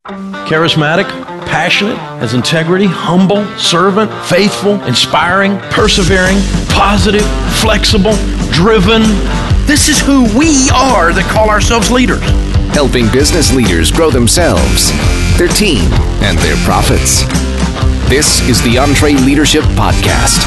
Charismatic, passionate, has integrity, humble, servant, faithful, inspiring, persevering, positive, flexible, driven. This is who we are that call ourselves leaders. Helping business leaders grow themselves, their team, and their profits. This is the EntreLeadership Podcast.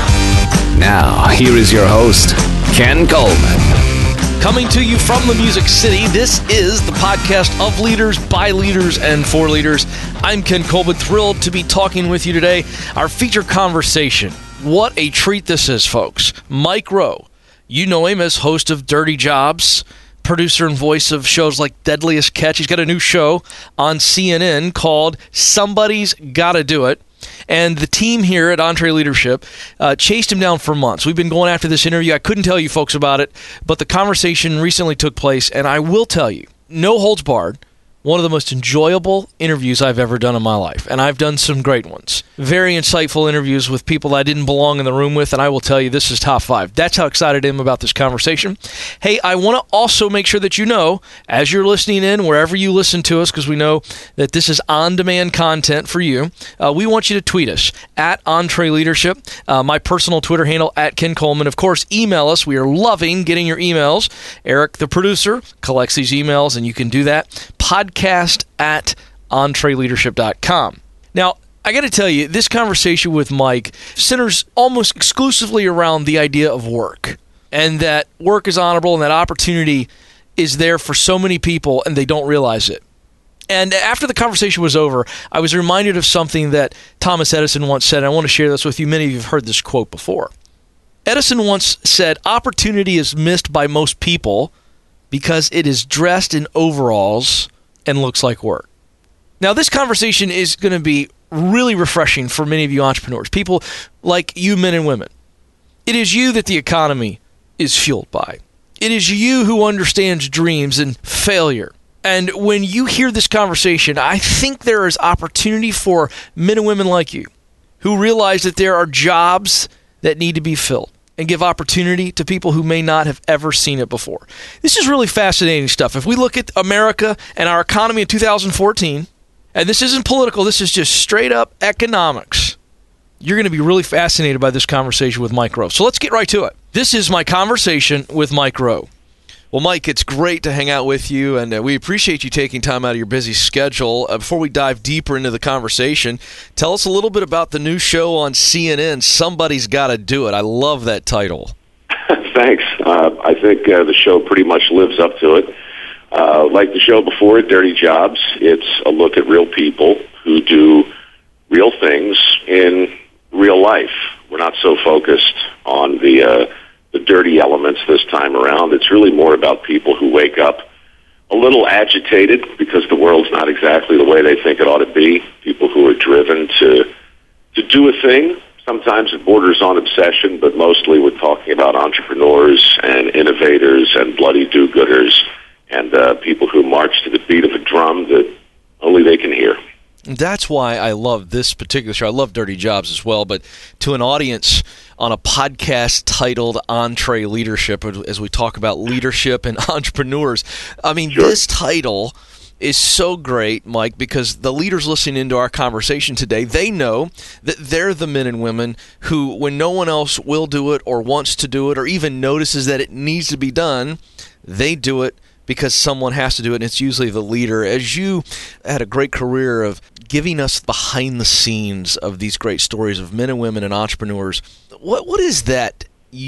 Now, here is your host, Ken Coleman. Coming to you from the Music City, this is the podcast of leaders, by leaders, and for leaders. I'm Ken Coleman, thrilled to be talking with you today. Our feature conversation. What a treat this is, folks. Mike Rowe. You know him as host of Dirty Jobs, producer and voice of shows like Deadliest Catch. He's got a new show on CNN called Somebody's Gotta Do It. And the team here at EntreLeadership chased him down for months. We've been going after this interview. I couldn't tell you folks about it, but the conversation recently took place, and I will tell you, no holds barred, one of the most enjoyable interviews I've ever done in my life, and I've done some great ones. Very insightful interviews with people I didn't belong in the room with, and I will tell you, this is top 5. That's how excited I am about this conversation. Hey, I want to also make sure that you know, as you're listening in, wherever you listen to us, because we know that this is on-demand content for you, we want you to tweet us at EntreLeadership, my personal Twitter handle at Ken Coleman. Of course, email us. We are loving getting your emails. Eric, the producer, collects these emails, and you can do that. Podcast at EntreLeadership.com. Now, I got to tell you, this conversation with Mike centers almost exclusively around the idea of work, and that work is honorable and that opportunity is there for so many people and they don't realize it. And after the conversation was over, I was reminded of something that Thomas Edison once said, and I want to share this with you. Many of you have heard this quote before. Edison once said, "Opportunity is missed by most people because it is dressed in overalls and looks like work." Now, this conversation is going to be really refreshing for many of you entrepreneurs, people like you men and women. It is you that the economy is fueled by. It is you who understands dreams and failure. And when you hear this conversation, I think there is opportunity for men and women like you who realize that there are jobs that need to be filled and give opportunity to people who may not have ever seen it before. This is really fascinating stuff. If we look at America and our economy in 2014, and this isn't political, this is just straight up economics, you're going to be really fascinated by this conversation with Mike Rowe. So let's get right to it. This is my conversation with Mike Rowe. Well, Mike, it's great to hang out with you, and we appreciate you taking time out of your busy schedule. Before we dive deeper into the conversation, tell us a little bit about the new show on CNN, Somebody's Gotta Do It. I love that title. Thanks. I think the show pretty much lives up to it. Like the show before it, Dirty Jobs, it's a look at real people who do real things in real life. We're not so focused on the dirty elements this time around. It's really more about people who wake up a little agitated because the world's not exactly the way they think it ought to be. People who are driven to do a thing. Sometimes it borders on obsession, but mostly we're talking about entrepreneurs and innovators and bloody do-gooders and people who march to the beat of a drum that only they can hear. That's why I love this particular show. I love Dirty Jobs as well, but to an audience on a podcast titled EntreLeadership, as we talk about leadership and entrepreneurs, I mean, Sure. This title is so great, Mike, because the leaders listening into our conversation today, they know that they're the men and women who, when no one else will do it or wants to do it or even notices that it needs to be done, they do it because someone has to do it, and it's usually the leader. As you had a great career of giving us behind the scenes of these great stories of men and women and entrepreneurs, what is that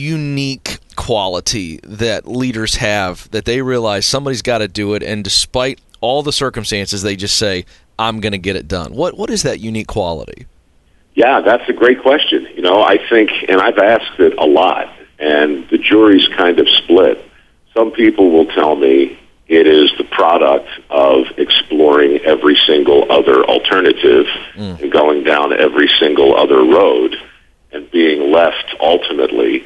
unique quality that leaders have that they realize somebody's got to do it, and despite all the circumstances, they just say, I'm going to get it done? What is that unique quality? Yeah, that's a great question. You know, I think, and I've asked it a lot, and the jury's kind of split. Some people will tell me it is the product of exploring every single other alternative and going down every single other road and being left ultimately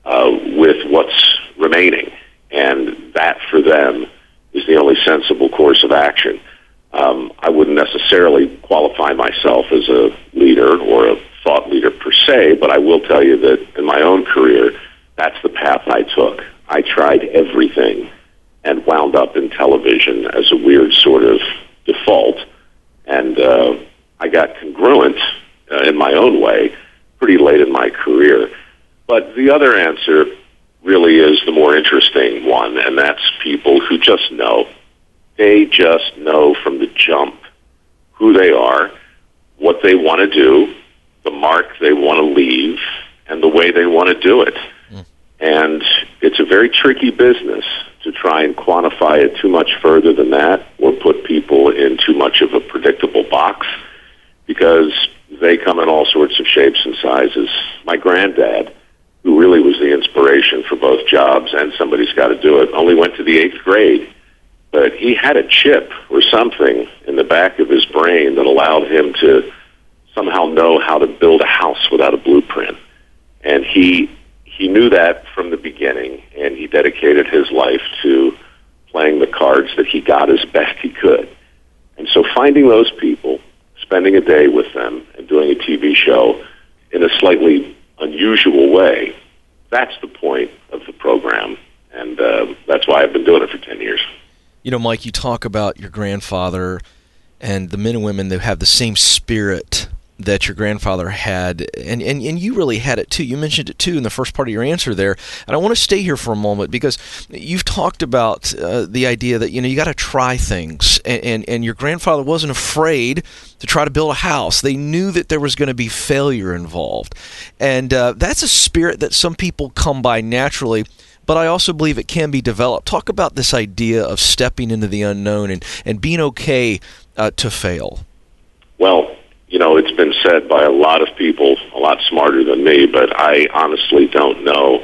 with what's remaining. And that, for them, is the only sensible course of action. I wouldn't necessarily qualify myself as a leader or a thought leader per se, but I will tell you that in my own career, that's the path I took. I tried everything and wound up in television as a weird sort of default. And And I got congruent in my own way pretty late in my career. But the other answer really is the more interesting one, and that's people who just know. They just know from the jump who they are, what they want to do, the mark they want to leave, and the way they want to do it. And it's a very tricky business to try and quantify it too much further than that or put people in too much of a predictable box, because they come in all sorts of shapes and sizes. My granddad, who really was the inspiration for both jobs and Somebody's Got to Do It, only went to the 8th grade. But he had a chip or something in the back of his brain that allowed him to somehow know how to build a house without a blueprint. And he knew that from the beginning, and he dedicated his life to playing the cards that he got as best he could. And so finding those people, spending a day with them, and doing a TV show in a slightly unusual way, that's the point of the program. And that's why I've been doing it for 10 years. You know, Mike, you talk about your grandfather and the men and women that have the same spirit that your grandfather had, and you really had it too. You mentioned it too in the first part of your answer there, and I want to stay here for a moment because you've talked about the idea that, you know, you got to try things, and your grandfather wasn't afraid to try to build a house. They knew that there was going to be failure involved, and that's a spirit that some people come by naturally, but I also believe it can be developed. Talk about this idea of stepping into the unknown and being okay to fail. Well, you know, it's been said by a lot of people, a lot smarter than me, but I honestly don't know.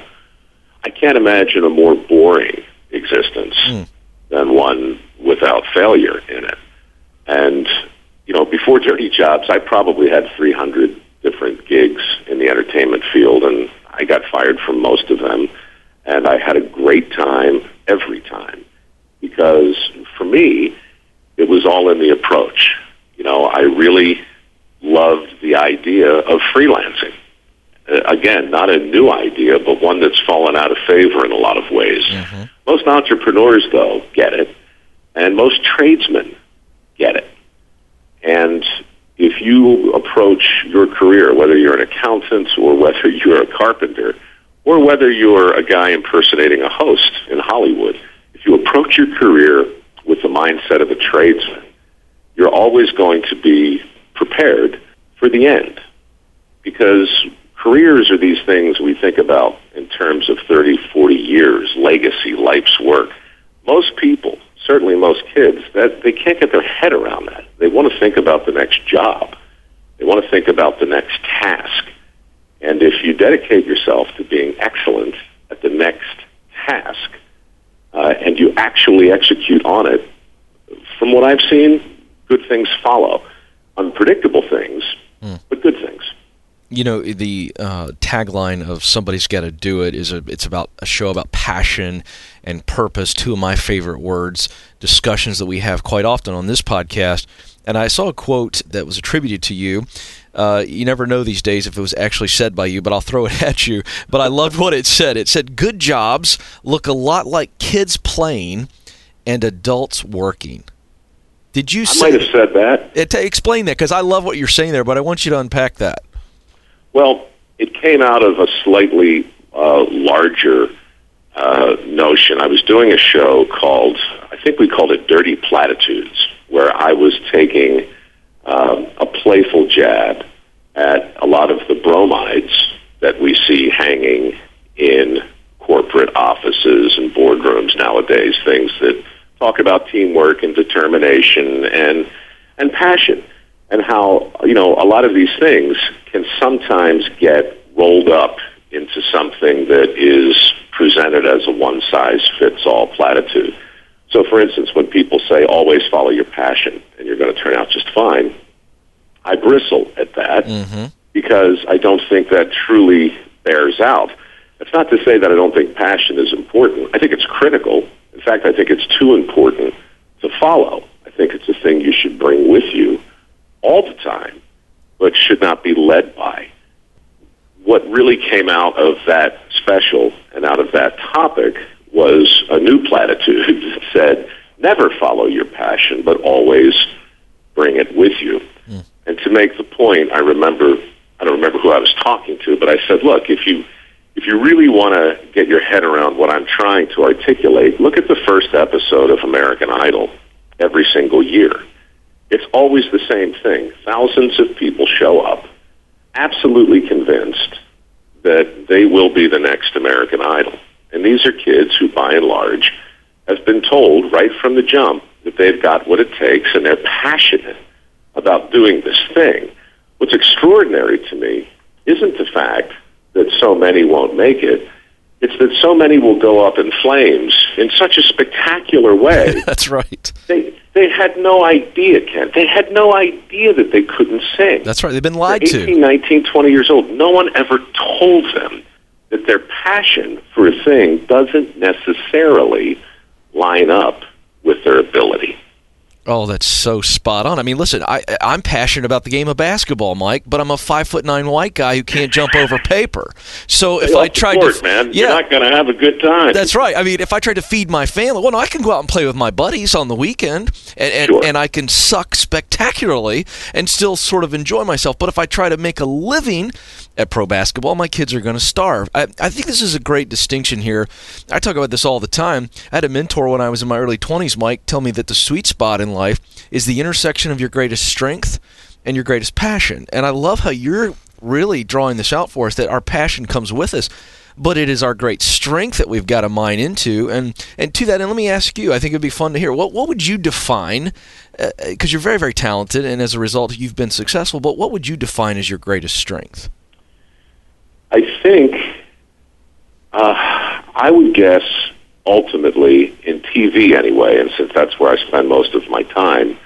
I can't imagine a more boring existence than one without failure in it. And, you know, before Dirty Jobs, I probably had 300 different gigs in the entertainment field, and I got fired from most of them. And I had a great time every time, because for me, it was all in the approach. You know, I really loved the idea of freelancing. Again, not a new idea, but one that's fallen out of favor in a lot of ways. Mm-hmm. Most entrepreneurs, though, get it, and most tradesmen get it. And if you approach your career, whether you're an accountant or whether you're a carpenter, or whether you're a guy impersonating a host in Hollywood, if you approach your career with the mindset of a tradesman, you're always going to be prepared for the end. Because careers are these things we think about in terms of 30, 40 years, legacy, life's work. Most people, certainly most kids, that they can't get their head around that. They want to think about the next job. They want to think about the next task. And if you dedicate yourself to being excellent at the next task, and you actually execute on it, from what I've seen, good things follow. Unpredictable things, but good things. You know, the tagline of Somebody's Got to Do It is it's about a show about passion and purpose, two of my favorite words, discussions that we have quite often on this podcast. And I saw a quote that was attributed to you. You never know these days if it was actually said by you, but I'll throw it at you. But I loved what it said. It said, "Good jobs look a lot like kids playing and adults working." Did you say? I might have said that. Explain that, because I love what you're saying there, but I want you to unpack that. Well, it came out of a slightly larger notion. I was doing a show called, I think we called it Dirty Platitudes, where I was taking a playful jab at a lot of the bromides that we see hanging in corporate offices and boardrooms nowadays, things that talk about teamwork and determination and passion, and how, you know, a lot of these things can sometimes get rolled up into something that is presented as a one-size-fits-all platitude. So, for instance, when people say, always follow your passion and you're going to turn out just fine, I bristle at that because I don't think that truly bears out. That's not to say that I don't think passion is important. I think it's critical. In fact, I think it's too important to follow. I think it's a thing you should bring with you all the time, but should not be led by. What really came out of that special and out of that topic was a new platitude that said, never follow your passion, but always bring it with you. And to make the point, I don't remember who I was talking to, but I said, look, if you really want to get your head around what I'm trying to articulate, look at the first episode of American Idol every single year. It's always the same thing. Thousands of people show up, absolutely convinced that they will be the next American Idol. And these are kids who, by and large, have been told right from the jump that they've got what it takes and they're passionate about doing this thing. What's extraordinary to me isn't the fact that so many won't make it. It's that so many will go up in flames in such a spectacular way. That's right. They had no idea, Ken. They had no idea that they couldn't sing. That's right. They've been lied They're 18, 19, 20 years old. No one ever told them that their passion for a thing doesn't necessarily line up with their ability. Oh, that's so spot on. I mean, listen, I'm passionate about the game of basketball, Mike, but I'm a 5'9" white guy who can't jump over paper. So if I tried to, man, you're not going to have a good time. That's right. I mean, if I tried to feed my family, well, no, I can go out and play with my buddies on the weekend, and I can suck spectacularly and still sort of enjoy myself. But if I try to make a living at pro basketball, my kids are going to starve. I think this is a great distinction here. I talk about this all the time. I had a mentor when I was in my early 20s, Mike, tell me that the sweet spot in life is the intersection of your greatest strength and your greatest passion. And I love how you're really drawing this out for us, that our passion comes with us, but it is our great strength that we've got to mine into. And to that end, let me ask you, I think it would be fun to hear, what would you define, because you're very, very talented, and as a result you've been successful, but what would you define as your greatest strength? I think I would guess ultimately in TV anyway, and since that's where I spend most of my time,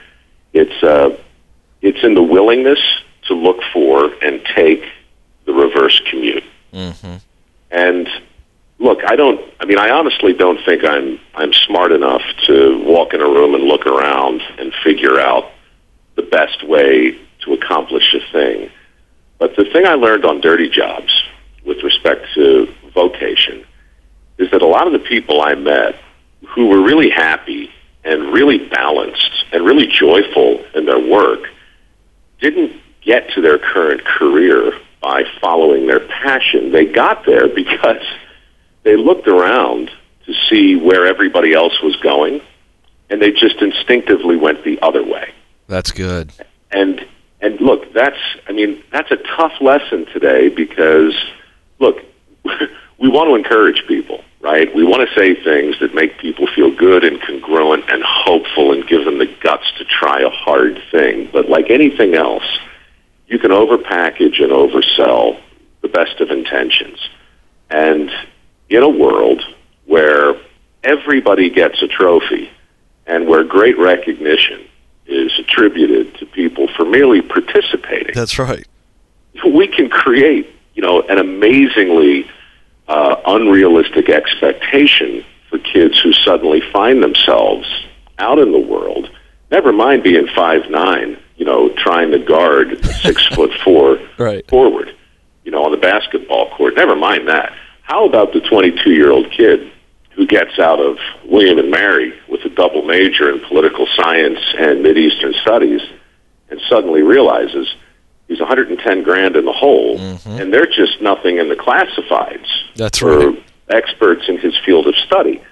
it's in the willingness to look for and take the reverse commute. Mm-hmm. And look, I honestly don't think I'm smart enough to walk in a room and look around and figure out the best way to accomplish a thing. But the thing I learned on Dirty Jobs with respect to vocation is that a lot of the people I met who were really happy and really balanced and really joyful in their work didn't get to their current career by following their passion. They got there because they looked around to see where everybody else was going, and they just instinctively went the other way. That's good. And look, that's a tough lesson today because, look, we want to encourage people, right? We want to say things that make people feel good and congruent and hopeful and give them the guts to try a hard thing. But like anything else, you can overpackage and oversell the best of intentions. And in a world where everybody gets a trophy and where great recognition is attributed to people for merely participating, that's right, we can create, an amazingly unrealistic expectation for kids who suddenly find themselves out in the world. Never mind being 5'9", trying to guard a 6'4" right. forward, on the basketball court. Never mind that. How about the 22-year-old kid who gets out of William and Mary with a double major in political science and Mideastern studies and suddenly realizes he's $110,000 in the hole, and they're just nothing in the classifieds. That's for right. experts in his field of study.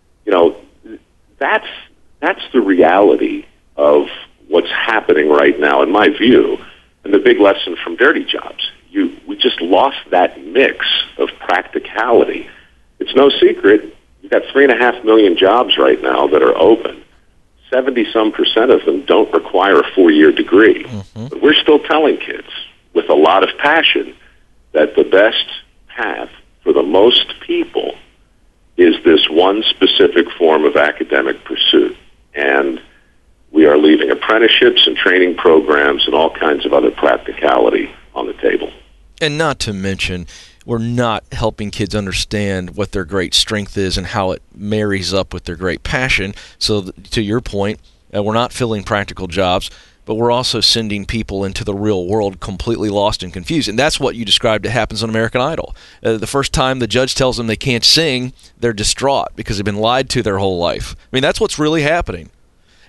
That's the reality of what's happening right now, in my view, and the big lesson from Dirty Jobs. We just lost that mix of practicality. It's no secret. You've got 3.5 million jobs right now that are open. 70-some% of them don't require a 4-year degree. But we're still telling kids with a lot of passion that the best path for the most people is this one specific form of academic pursuit. And we are leaving apprenticeships and training programs and all kinds of other practicality on the table. And not to mention, we're not helping kids understand what their great strength is and how it marries up with their great passion. So to your point, we're not filling practical jobs, but we're also sending people into the real world completely lost and confused. And that's what you described that happens on American Idol. The first time the judge tells them they can't sing, they're distraught because they've been lied to their whole life. I mean, that's what's really happening.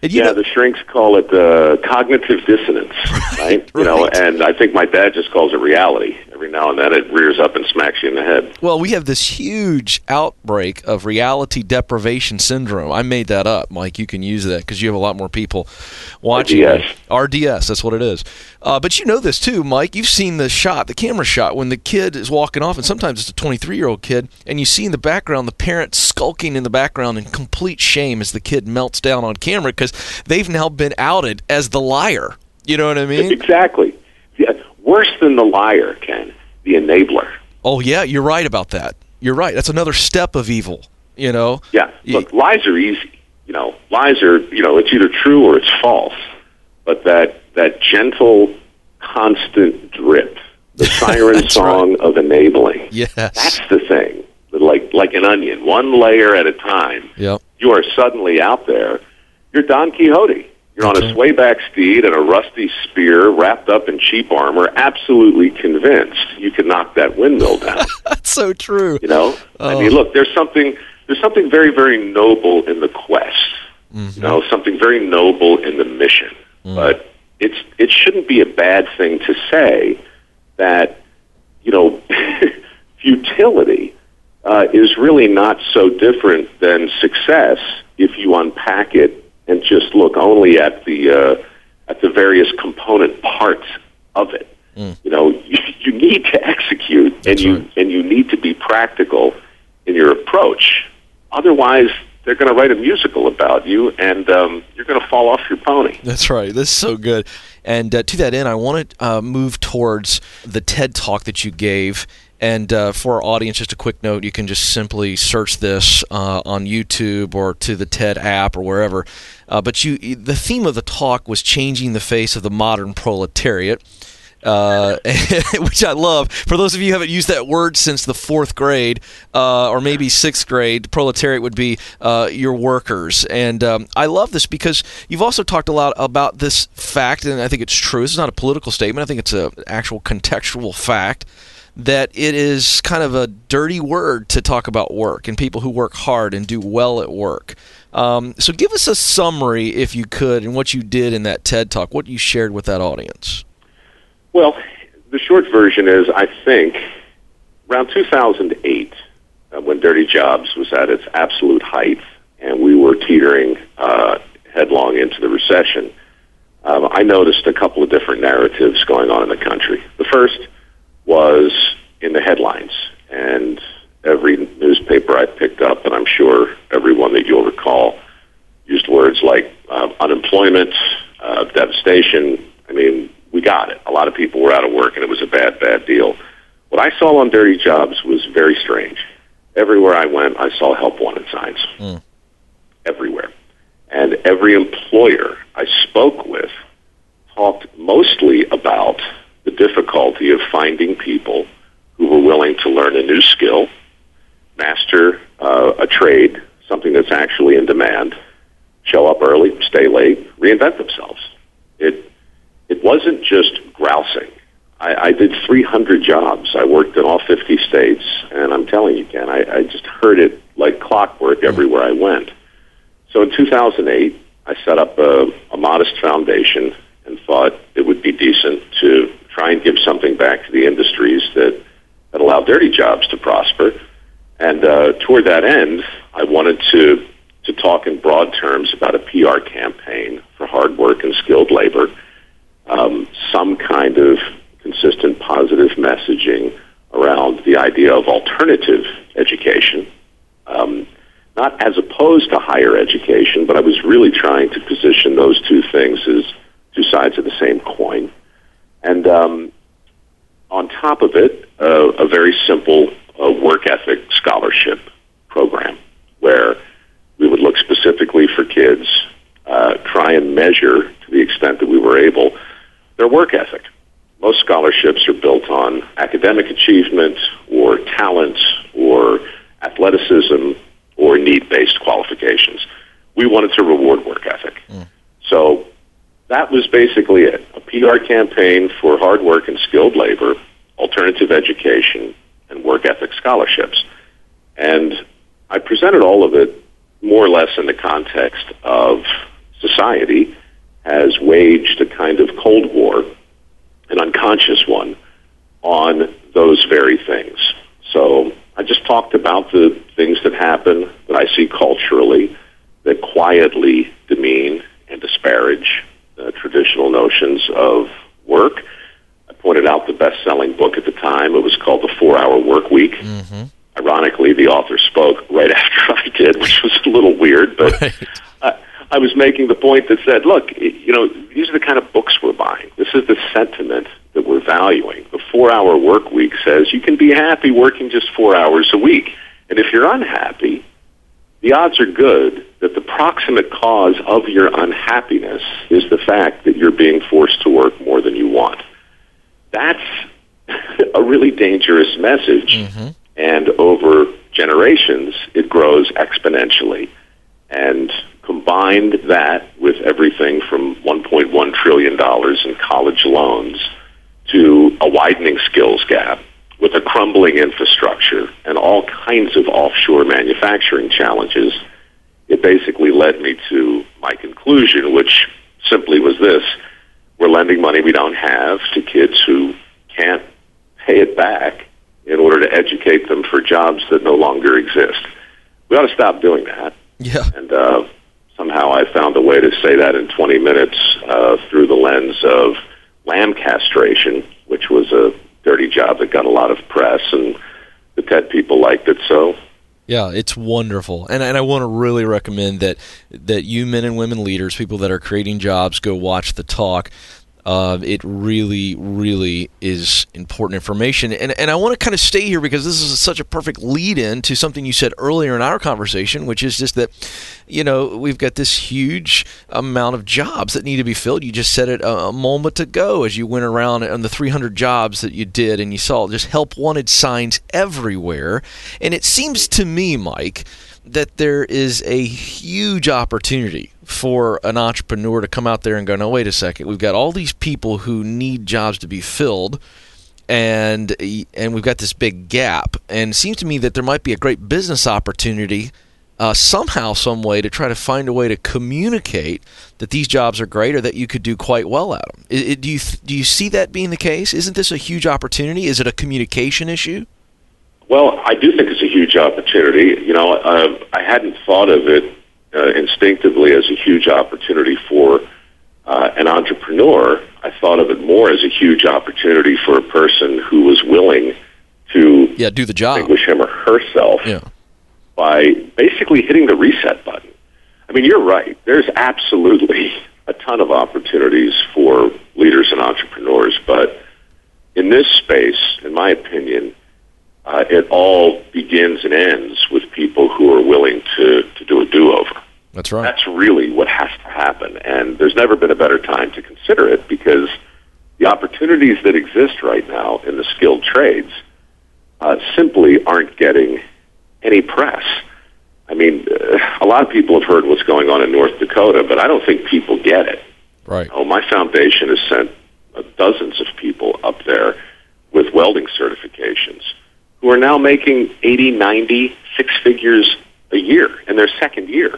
The shrinks call it cognitive dissonance, right? Right. And I think my dad just calls it reality. Every now and then it rears up and smacks you in the head. Well, we have this huge outbreak of reality deprivation syndrome. I made that up, Mike. You can use that because you have a lot more people watching. RDS, that's what it is. But you know this too, Mike. You've seen the camera shot, when the kid is walking off, and sometimes it's a 23-year-old kid, and you see in the background the parent skulking in the background in complete shame as the kid melts down on camera because they've now been outed as the liar. You know what I mean? Exactly. Yeah. Worse than the liar, Ken, the enabler. Oh, yeah, you're right about that. You're right. That's another step of evil, Yeah. Look, lies are easy. Lies are, it's either true or it's false. But that gentle, constant drip, the siren song of enabling, that's the thing. Like an onion, one layer at a time. Yep. You are suddenly out there. You're Don Quixote. You're on a swayback steed and a rusty spear wrapped up in cheap armor, absolutely convinced you can knock that windmill down. That's so true. I mean, look, there's something very, very noble in the quest. Mm-hmm. Something very noble in the mission. But it shouldn't be a bad thing to say that, futility is really not so different than success if you unpack it and just look only at the various component parts of it. You need to execute, and you need to be practical in your approach. Otherwise, they're going to write a musical about you, and you're going to fall off your pony. That's right. This is so good. And to that end, I want to move towards the TED Talk that you gave. And for our audience, just a quick note, you can just simply search this on YouTube or to the TED app or wherever. But the theme of the talk was changing the face of the modern proletariat, which I love. For those of you who haven't used that word since the 4th grade or maybe 6th grade, proletariat would be your workers. And I love this because you've also talked a lot about this fact, and I think it's true. This is not a political statement. I think it's an actual contextual fact that it is kind of a dirty word to talk about work and people who work hard and do well at work. So give us a summary, if you could, and what you did in that TED Talk, what you shared with that audience. Well, the short version is, I think, around 2008, when Dirty Jobs was at its absolute height and we were teetering headlong into the recession, I noticed a couple of different narratives going on in the country. The first was in the headlines, and every newspaper I picked up, and I'm sure everyone that you'll recall, used words like unemployment, devastation. I mean, we got it. A lot of people were out of work, and it was a bad, bad deal. What I saw on Dirty Jobs was very strange. Everywhere I went, I saw help wanted signs. Everywhere. And every employer I spoke with talked mostly about the difficulty of finding people who were willing to learn a new skill, master a trade, something that's actually in demand, show up early, stay late, reinvent themselves. It wasn't just grousing. I did 300 jobs. I worked in all 50 states, and I'm telling you, Ken, I just heard it like clockwork everywhere I went. So in 2008, I set up a modest foundation and thought it would be decent to try and give something back to the industries that allow Dirty Jobs to prosper. And toward that end, I wanted to talk in broad terms about a PR campaign for hard work and skilled labor, some kind of consistent positive messaging around the idea of alternative education, not as opposed to higher education, but I was really trying to position those two things as two sides of the same coin. And on top of it, a very simple work ethic scholarship program where we would look specifically for kids, try and measure to the extent that we were able their work ethic. Most scholarships are built on academic achievement or talent or athleticism or need-based qualifications. We wanted to reward work ethic. So that was basically it, a PR campaign for hard work and skilled labor, alternative education, and work ethic scholarships. And I presented all of it more or less in the context of society has waged a kind of Cold War, an unconscious one, on those very things. So I just talked about the things that happen that I see culturally that quietly demean and disparage traditional notions of work. I pointed out the best-selling book at the time. It was called The 4-Hour Work Week. Mm-hmm. Ironically, the author spoke right after I did, which was a little weird, but right. I was making the point that said, look, these are the kind of books we're buying. This is the sentiment that we're valuing. The 4-Hour Work Week says you can be happy working just 4 hours a week. And if you're unhappy, the odds are good that the proximate cause of your unhappiness is the fact that you're being forced to work more than you want. That's a really dangerous message. Mm-hmm. And over generations, it grows exponentially. And combined that with everything from $1.1 trillion in college loans to a widening skills gap with a crumbling infrastructure and all kinds of offshore manufacturing challenges, it basically led me to my conclusion, which simply was this: we're lending money we don't have to kids who can't pay it back in order to educate them for jobs that no longer exist. We ought to stop doing that. Yeah. And somehow I found a way to say that in 20 minutes through the lens of lamb castration, which was a dirty job that got a lot of press, and the TED people liked it. So yeah, it's wonderful. And I want to really recommend that you men and women leaders, people that are creating jobs, go watch the talk. It really, really is important information. And I want to kind of stay here because this is such a perfect lead-in to something you said earlier in our conversation, which is just that, we've got this huge amount of jobs that need to be filled. You just said it a moment ago as you went around on the 300 jobs that you did, and you saw just help wanted signs everywhere. And it seems to me, Mike, that there is a huge opportunity for an entrepreneur to come out there and go, no, wait a second, we've got all these people who need jobs to be filled, and we've got this big gap. And it seems to me that there might be a great business opportunity somehow, some way, to try to find a way to communicate that these jobs are great or that you could do quite well at them. Do you see that being the case? Isn't this a huge opportunity? Is it a communication issue? Well, I do think it's a huge opportunity. I hadn't thought of it instinctively as a huge opportunity for an entrepreneur. I thought of it more as a huge opportunity for a person who was willing to do the job, distinguish him or herself by basically hitting the reset button. I mean, you're right. There's absolutely a ton of opportunities for leaders and entrepreneurs, but in this space, in my opinion, it all begins and ends with people who are willing to do a do-over. That's right. That's really what has to happen, and there's never been a better time to consider it because the opportunities that exist right now in the skilled trades simply aren't getting any press. I mean, a lot of people have heard what's going on in North Dakota, but I don't think people get it. Right. My foundation has sent dozens of people up there with welding certifications who are now making 80, 90, 6 figures a year in their second year.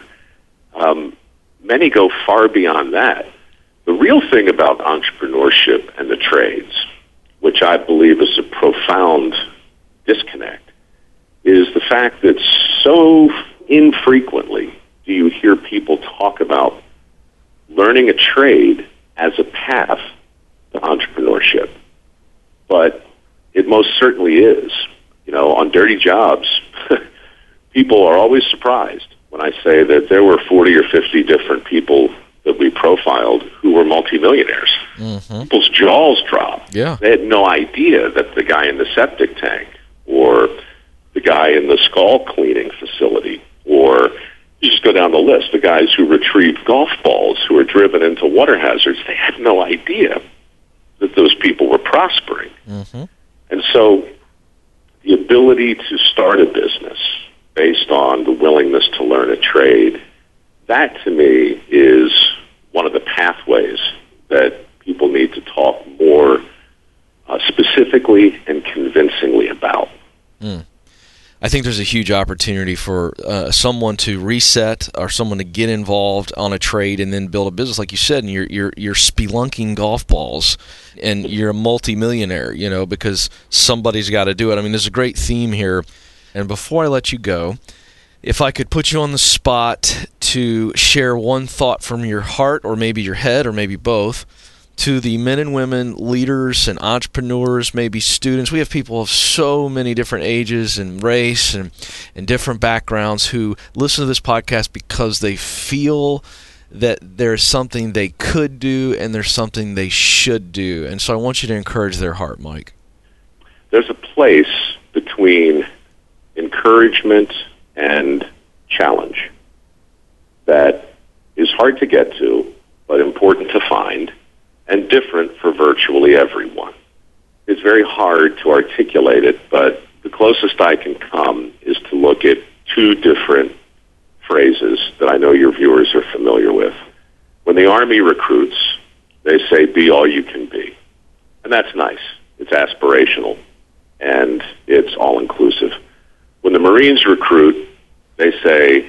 Many go far beyond that. The real thing about entrepreneurship and the trades, which I believe is a profound disconnect, is the fact that so infrequently do you hear people talk about learning a trade as a path to entrepreneurship. But it most certainly is. On Dirty Jobs, people are always surprised when I say that there were 40 or 50 different people that we profiled who were multimillionaires. Mm-hmm. People's jaws dropped. Yeah. They had no idea that the guy in the septic tank or the guy in the skull cleaning facility, or you just go down the list, the guys who retrieve golf balls who are driven into water hazards, they had no idea that those people were prospering. Mm-hmm. And so the ability to start a business based on the willingness to learn a trade, that to me is one of the pathways that people need to talk more specifically and convincingly about. I think there's a huge opportunity for someone to reset or someone to get involved on a trade and then build a business, like you said, and you're spelunking golf balls and you're a multimillionaire, because somebody's got to do it. I mean, there's a great theme here. And before I let you go, if I could put you on the spot to share one thought from your heart or maybe your head or maybe both to the men and women, leaders and entrepreneurs, maybe students. We have people of so many different ages and race and different backgrounds who listen to this podcast because they feel that there's something they could do and there's something they should do. And so I want you to encourage their heart, Mike. There's a place between encouragement and challenge that is hard to get to, but important to find, and different for virtually everyone. It's very hard to articulate it, but the closest I can come is to look at two different phrases that I know your viewers are familiar with. When the Army recruits, they say, be all you can be. And that's nice. It's aspirational, and it's all-inclusive. When the Marines recruit, they say,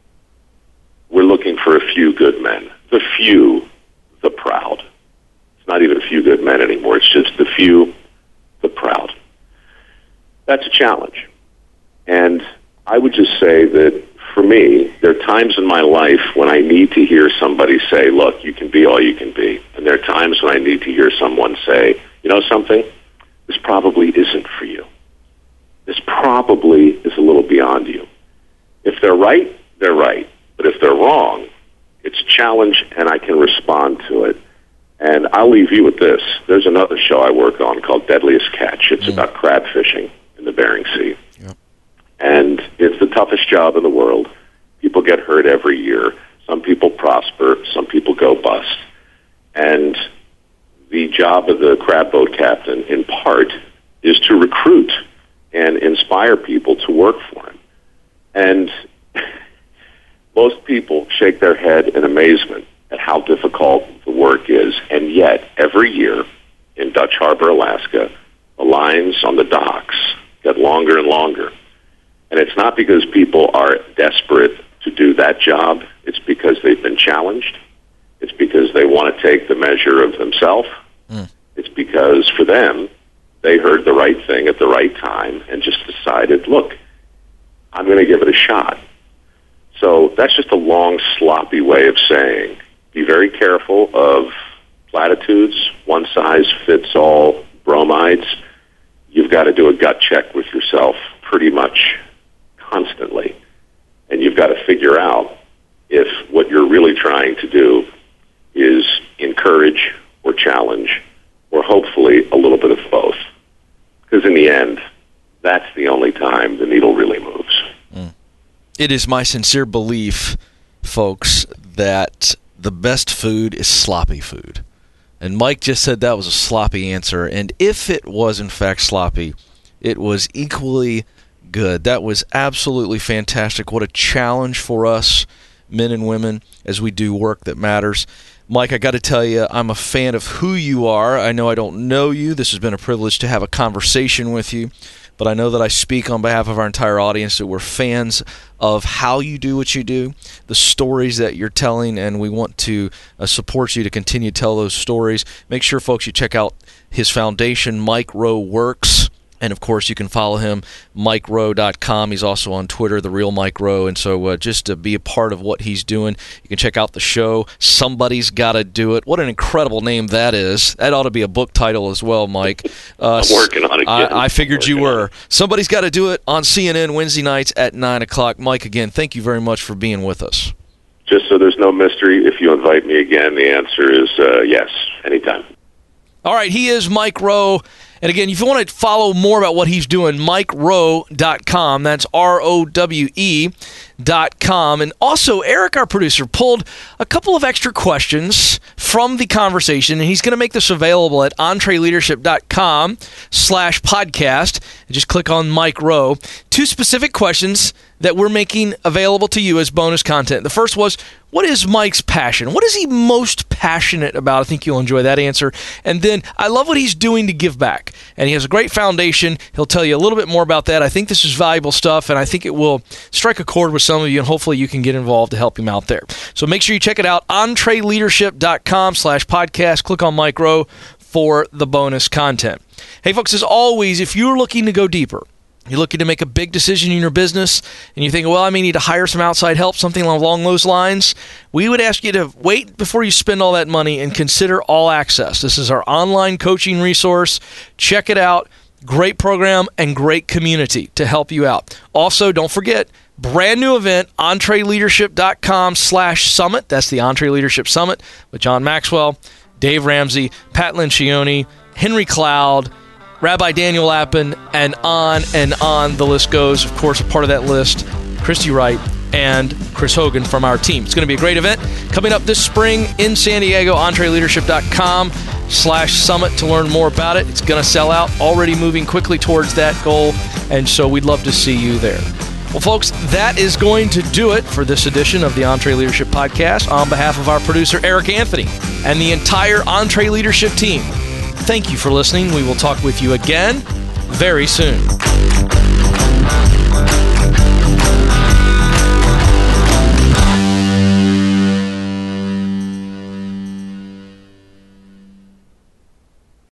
we're looking for a few good men. The few, the proud. It's not even a few good men anymore. It's just the few, the proud. That's a challenge. And I would just say that for me, there are times in my life when I need to hear somebody say, look, you can be all you can be. And there are times when I need to hear someone say, you know something? This probably isn't for you. This probably is a little beyond you. If they're right, they're right. But if they're wrong, it's a challenge and I can respond to it. And I'll leave you with this. There's another show I work on called Deadliest Catch. It's about crab fishing in the Bering Sea. Yep. And it's the toughest job in the world. People get hurt every year. Some people prosper. Some people go bust. And the job of the crab boat captain, in part, is to recruit and inspire people to work for him. And most people shake their head in amazement at how difficult the work is. And yet, every year in Dutch Harbor, Alaska, the lines on the docks get longer and longer. And it's not because people are desperate to do that job. It's because they've been challenged. It's because they want to take the measure of themselves. It's because, for them, they heard the right thing at the right time and just decided, look, I'm going to give it a shot. So that's just a long, sloppy way of saying, be very careful of platitudes, one-size-fits-all bromides. You've got to do a gut check with yourself pretty much constantly. And you've got to figure out if what you're really trying to do is encourage or challenge or hopefully a little bit of both. Because in the end, that's the only time the needle really moves. It is my sincere belief, folks, that the best food is sloppy food. And Mike just said that was a sloppy answer. And if it was, in fact, sloppy, it was equally good. That was absolutely fantastic. What a challenge for us, men and women, as we do work that matters. Mike, I got to tell you, I'm a fan of who you are. I know I don't know you. This has been a privilege to have a conversation with you. But I know that I speak on behalf of our entire audience that we're fans of how you do what you do, the stories that you're telling, and we want to support you to continue to tell those stories. Make sure, folks, you check out his foundation, Mike Rowe Works. And, of course, you can follow him, MikeRowe.com. He's also on Twitter, The Real Mike Rowe. And so just to be a part of what he's doing, you can check out the show, Somebody's Gotta Do It. What an incredible name that is. That ought to be a book title as well, Mike. I'm working on it. I figured you were. Somebody's Gotta Do It on CNN Wednesday nights at 9 o'clock. Mike, again, thank you very much for being with us. Just so there's no mystery, if you invite me again, the answer is yes, anytime. All right, he is Mike Rowe. And again, if you want to follow more about what he's doing, MikeRowe.com. That's ROWE.com. And also, Eric, our producer, pulled a couple of extra questions from the conversation, and he's going to make this available at EntreLeadership.com/podcast. And just click on Mike Rowe. two specific questions that we're making available to you as bonus content. The first was, what is Mike's passion? What is he most passionate about? I think you'll enjoy that answer. And then, I love what he's doing to give back. And he has a great foundation. He'll tell you a little bit more about that. I think this is valuable stuff, and I think it will strike a chord with some of you, and hopefully you can get involved to help him out there. So make sure you check it out, EntreLeadership.com/podcast. Click on Mike Rowe for the bonus content. Hey, folks, as always, if you're looking to go deeper, you're looking to make a big decision in your business, and you think, well, I may need to hire some outside help, something along those lines, we would ask you to wait before you spend all that money and consider All Access. This is our online coaching resource. Check it out. Great program and great community to help you out. Also, don't forget, brand new event, EntreLeadership.com/summit. That's the EntreLeadership Summit with John Maxwell, Dave Ramsey, Pat Lencioni, Henry Cloud, Rabbi Daniel Lappin, and on the list goes. Of course, a part of that list, Christy Wright and Chris Hogan from our team. It's going to be a great event coming up this spring in San Diego. EntreLeadership.com/summit to learn more about it. It's going to sell out, already moving quickly towards that goal, and so we'd love to see you there. Well, folks, that is going to do it for this edition of the EntreLeadership Podcast. On behalf of our producer, Eric Anthony, and the entire EntreLeadership team, thank you for listening. We will talk with you again very soon.